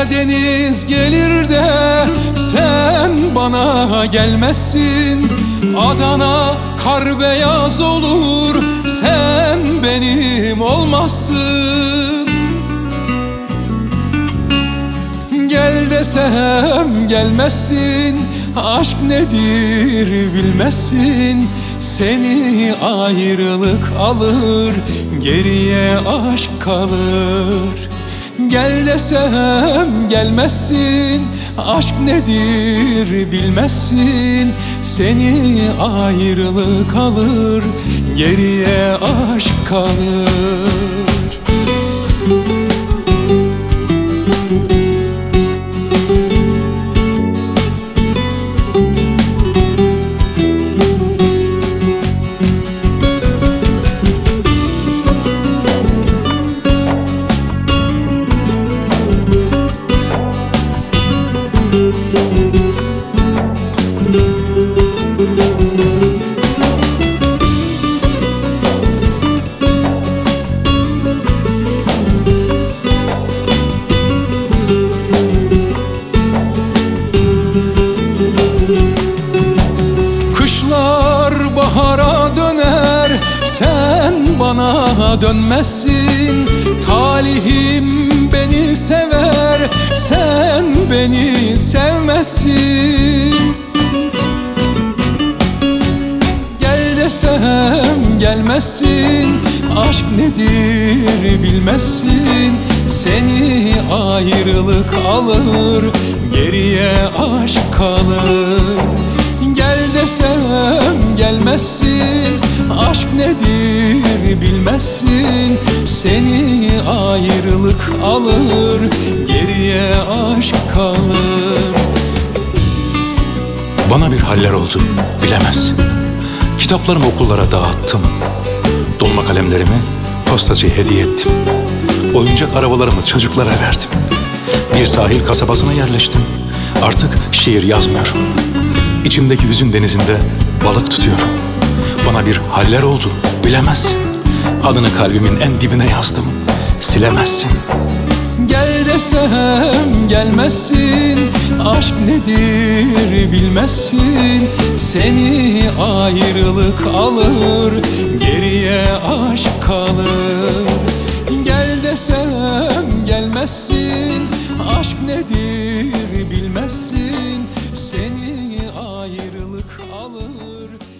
Karadeniz gelir de sen bana gelmezsin. Adana kar beyaz olur, sen benim olmazsın. Gel desem gelmezsin, aşk nedir bilmezsin. Seni ayrılık alır, geriye aşk kalır. Gel desem gelmezsin, aşk nedir bilmezsin. Seni ayrılık alır, geriye aşk kalır. Kışlar bahara döner, sen bana dönmezsin. Talihim beni sever, sen beni sevmezsin. Gel desem gelmezsin, aşk nedir bilmezsin. Seni ayrılık alır, geriye aşk kalır. Gel desem gelmezsin, aşk nedir bilmezsin. Seni ayrılık alır, geriye aşk kalır. Bana bir haller oldu, bilemezsin. Kitaplarımı okullara dağıttım. Dolma kalemlerimi postacıya hediye ettim. Oyuncak arabalarımı çocuklara verdim. Bir sahil kasabasına yerleştim. Artık şiir yazmıyorum. İçimdeki hüzün denizinde balık tutuyorum. Bana bir haller oldu, bilemezsin. Adını kalbimin en dibine yazdım, silemezsin. Gel desem gelmezsin, aşk nedir bilmezsin. Seni ayrılık alır, geriye aşk kalır. Gel desem gelmezsin, aşk nedir bilmezsin. Seni ayrılık alır,